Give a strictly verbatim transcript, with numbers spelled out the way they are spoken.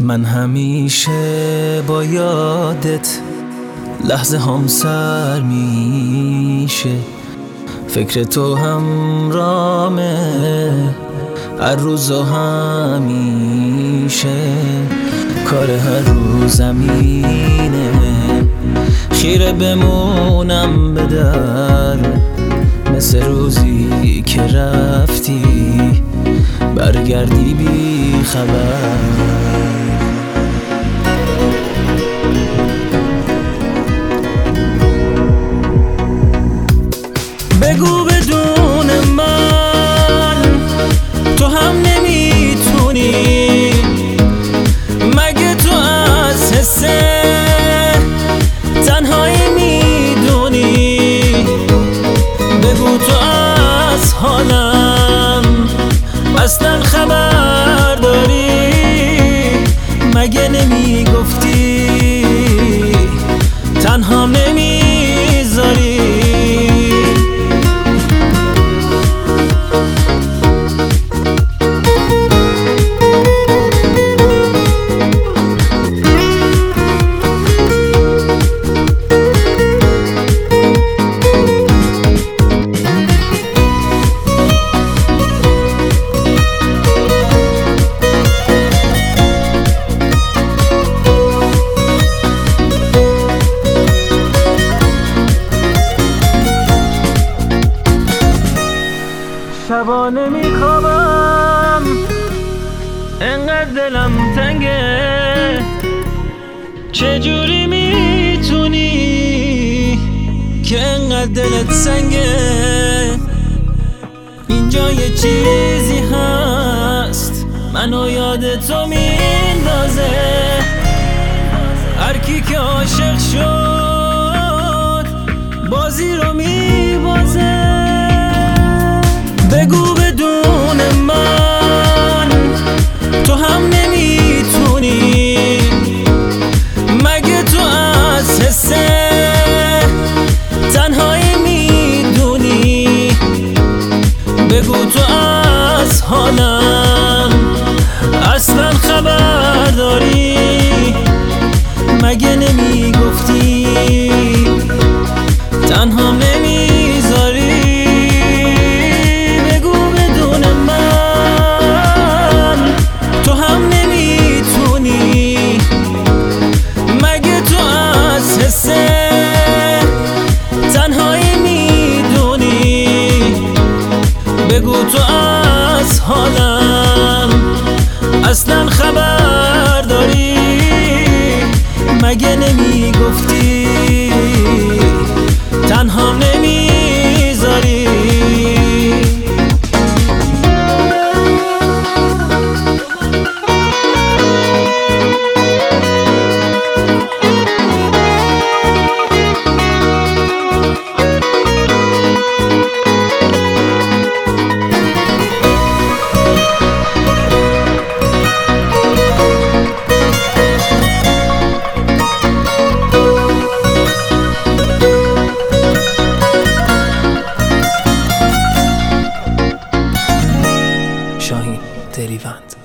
من همیشه با یادت لحظه هم سر میشه، فکر تو همرامه هر روز و همیشه. کار هر روزمینه خیره بمونم به در، مثل روزی که رفتی برگردی بی خبر. بگو بدون من تو هم نمیتونی، مگه تو از حس تنهایی میدونی؟ بگو تو از حالم اصلا خبر داری، مگه نمیگفتی تنها نمیذاری؟ شبانه میخوابم انقدر دلم تنگه، چجوری میتونی که انقدر دلت سنگه؟ اینجا یه چیزی هست منو یاد تو میندازه، هر کی که عاشق شد بازی رو میبازه. بگو بدون من تو هم نمیتونی، مگه تو از حس تنهایی میدونی؟ بگو تو از حالم اصلا خبر داری، مگه نمیگفتی تنها نمیذاری؟ بگو تو از حالم اصلا خبر داری، مگه نمیگفتی تنها نمیذاری؟ شاهین دریوند.